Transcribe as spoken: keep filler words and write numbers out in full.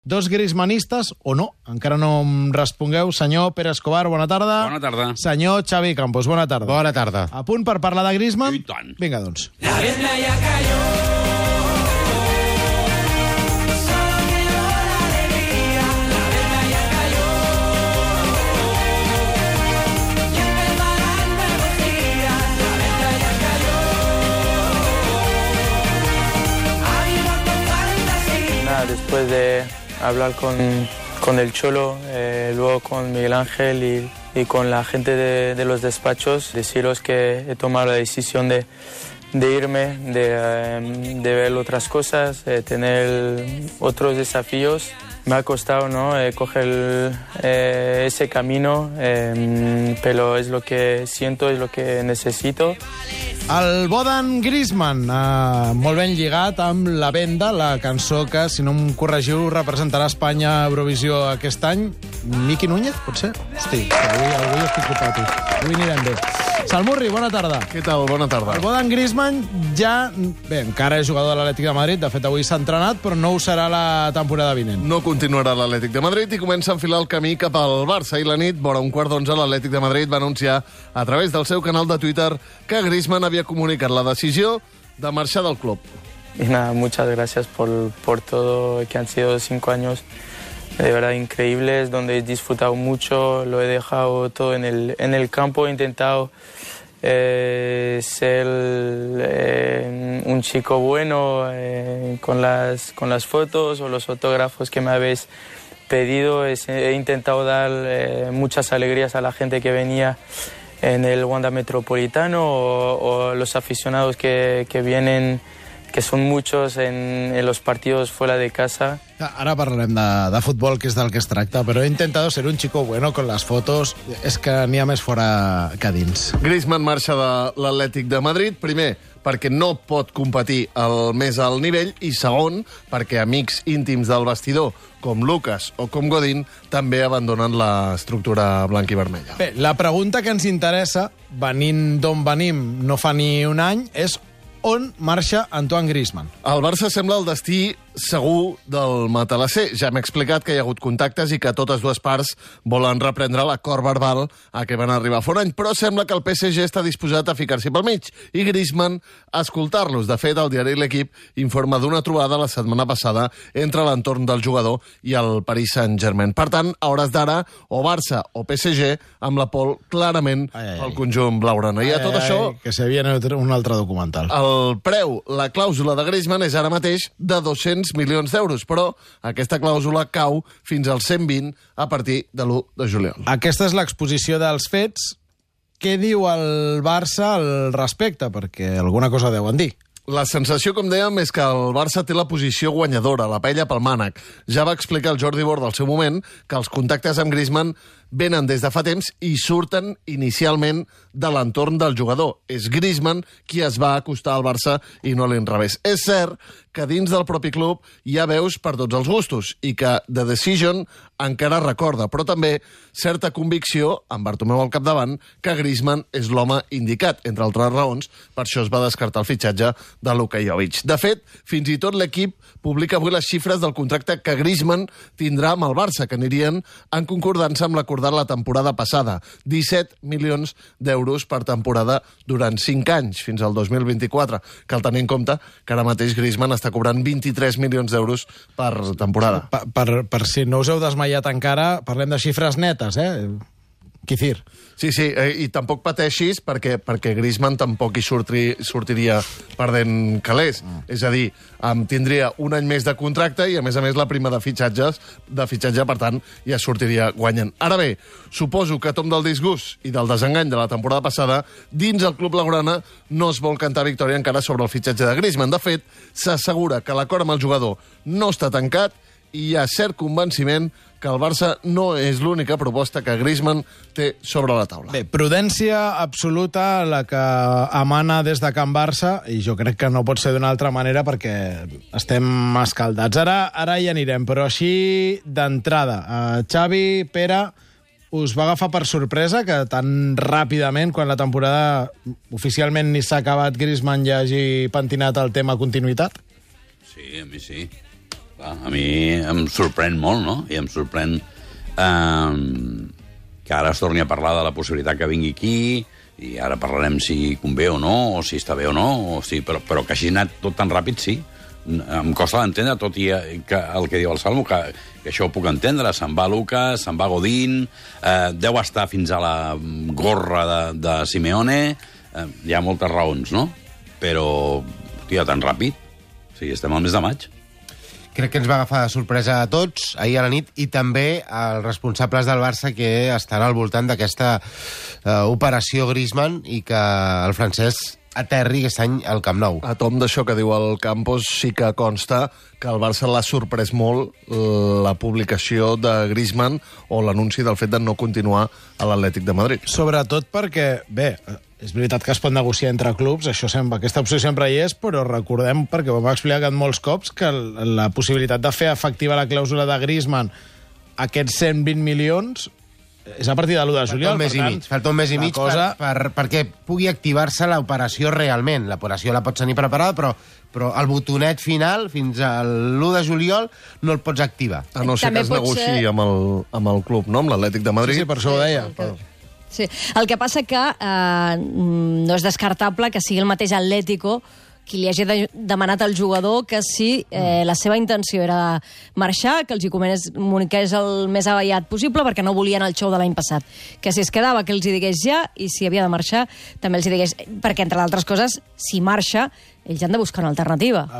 Dos griezmannistes, o no, encara no em respongueu. Senyor Pere Escobar, bona tarda. Bona tarda. Senyor Xavi Campos, bona tarda. Bona tarda. A punt per parlar de Griezmann? I tant. Vinga, doncs. La venda ya cayó. Solo quedó la alegría. La venda ya cayó. Y empezarán nuevos días. La venda ya cayó. Ha habido con fantasía. Nada, después de hablar con, con el Cholo, eh, luego con Miguel Ángel y, y con la gente de, de los despachos, deciros que he tomado la decisión de, de irme, de, eh, de ver otras cosas, de tener otros desafíos. Me ha costado, ¿no?, eh, coger eh, ese camino, eh, pero es lo que siento, es lo que necesito. El Bodan Griezmann, eh, molt ben lligat amb La Venda, la cançó que, si no em corregiu, representarà Espanya a Eurovisió aquest any. Miqui Núñez, potser? Hosti, avui, avui estic copat. Avui anirem bé. Salmurri, bona tarda. Què tal? Bona tarda. El Bodan Griezmann ja... Bé, encara és jugador de l'Atlètic de Madrid, de fet avui s'ha entrenat, però no ho serà la temporada vinent. No continuarà l'Atlètic de Madrid i comença a enfilar el camí cap al Barça. I la nit, vora un quart d'onze, l'Atlètic de Madrid va anunciar a través del seu canal de Twitter que Griezmann havia comunicat la decisió de marxar del club. Y nada, muchas gracias por, por todo, que han sido cinco años de verdad increíbles, donde he disfrutado mucho, lo he dejado todo en el, en el campo, he intentado eh, ser eh, un chico bueno eh, con, las, con las fotos o los autógrafos que me habéis pedido. He, he intentado dar eh, muchas alegrías a la gente que venía en el Wanda Metropolitano o, o los aficionados que, que vienen, que son muchos en, en los partidos fuera de casa. Ara parlarem de, de futbol, que és del que es tracta, però he intentado ser un chico bueno con las fotos. És que n'hi ha més fora que dins. Griezmann marxa de l'Atlètic de Madrid, primer, perquè no pot competir al més alt nivell, i segon, perquè amics íntims del vestidor, com Lucas o com Godín, també abandonen l'estructura blanca i vermella. Bé, la pregunta que ens interessa, venint d'on venim no fa ni un any, és on marxa Antoine Griezmann. El Barça sembla el destí segur del matalasser. Ja m'he explicat que hi ha hagut contactes i que totes dues parts volen reprendre l'acord verbal a què van arribar fa un any, però sembla que el P S G està disposat a ficar-s'hi pel mig i Griezmann a escoltar-los. De fet, el diari L'Equip informa d'una trobada la setmana passada entre l'entorn del jugador i el Paris Saint-Germain. Per tant, a hores d'ara, o Barça o P S G, amb la Pol clarament ai, ai, pel conjunt blaugrana. I a tot ai, això... Que se viene un altre documental. El preu, la clàusula de Griezmann és ara mateix de dos-cents milions d'euros, però aquesta clàusula cau fins als cent vint a partir de l'u de juliol. Aquesta és l'exposició dels fets. Què diu el Barça al respecte? Perquè alguna cosa deuen dir. La sensació, com dèiem, és que el Barça té la posició guanyadora, la paella pel mànec. Ja va explicar el Jordi Borda al seu moment que els contactes amb Griezmann venen des de fa temps i surten inicialment de l'entorn del jugador. És Griezmann qui es va acostar al Barça i no l'inrevés. És cert que dins del propi club hi ha veus per tots els gustos i que The Decision encara recorda, però també certa convicció, amb Bartomeu al capdavant, que Griezmann és l'home indicat, entre altres raons. Per això es va descartar el fitxatge de Luka Jovic. De fet, fins i tot l'equip publica avui les xifres del contracte que Griezmann tindrà amb el Barça, que anirien en concordança amb l'acordat la temporada passada. disset milions d'euros per temporada durant cinc anys, fins al dos mil vint-i-quatre. Cal tenir en compte que ara mateix Griezmann està cobrant vint-i-tres milions d'euros per temporada. Per, per, per si no us heu desmaiat encara, parlem de xifres netes, eh? Quicir. Sí, sí, eh, i tampoc pateixis perquè, perquè Griezmann tampoc hi sortri, sortiria perdent calés. Mm. És a dir, um, tindria un any més de contracte i, a més a més, la prima de fitxatges, de fitxatge, per tant, ja sortiria guanyant. Ara bé, suposo que a tom del disgust i del desengany de la temporada passada, dins el club blaugrana no es vol cantar victòria encara sobre el fitxatge de Griezmann. De fet, s'assegura que l'acord amb el jugador no està tancat i hi ha cert convenciment que el Barça no és l'única proposta que Griezmann té sobre la taula. Bé, prudència absoluta la que emana des de Can Barça, i jo crec que no pot ser d'una altra manera perquè estem escaldats. Ara, ara hi anirem, però així d'entrada. Uh, Xavi, Pere, us va agafar per sorpresa que tan ràpidament, quan la temporada oficialment ni s'ha acabat, Griezmann ja hagi pentinat el tema continuïtat? Sí, a mi sí. Clar, a mi em sorprèn molt, no? I em sorprèn eh, que ara es torni a parlar de la possibilitat que vingui aquí, i ara parlarem si convé o no, o si està bé o no, o si, però, però que hagi anat tot tan ràpid, sí. Em costa d'entendre, tot i que el que diu el Salmo, que, que això ho puc entendre. Se'n va Lucas, se'n va Godín, eh, deu estar fins a la gorra de, de Simeone, eh, hi ha moltes raons, no? Però, hòstia, tan ràpid. O sigui, estem al mes de maig. Crec que ens va agafar de sorpresa a tots ahir a la nit i també als responsables del Barça que estan al voltant d'aquesta uh, operació Griezmann i que el francès aterri aquest any al Camp Nou. A tom d'això que diu el Campos, sí que consta que el Barça l'ha sorprès molt la publicació de Griezmann o l'anunci del fet de no continuar a l'Atlètic de Madrid. Sobretot perquè, bé, és veritat que es pot negociar entre clubs, això sempre, aquesta opció sempre hi és, però recordem, perquè ho hem explicat molts cops, que la possibilitat de fer efectiva la clàusula de Griezmann aquests cent vint milions és a partir de l'u de juliol. Falta un mes i mig, falta un mes i mig cosa... per, per, perquè pugui activar-se l'operació realment. L'operació la pots tenir preparada, però, però el botonet final, fins a l'u de juliol, no el pots activar. A no ser També que es pot negociï ser- amb, el, amb el club, no? Amb l'Atlètic de Madrid. Sí, sí, per això ho deia. Sí. El que passa que eh, no és descartable que sigui el mateix Atlético qui li hagi de, demanat al jugador que si eh, la seva intenció era marxar, que els hi comuniqués el més aviat possible perquè no volien el show de l'any passat. Que si es quedava, que els hi digués ja, i si havia de marxar, també els hi digués... Perquè, entre d'altres coses, si marxa, ells han de buscar una alternativa.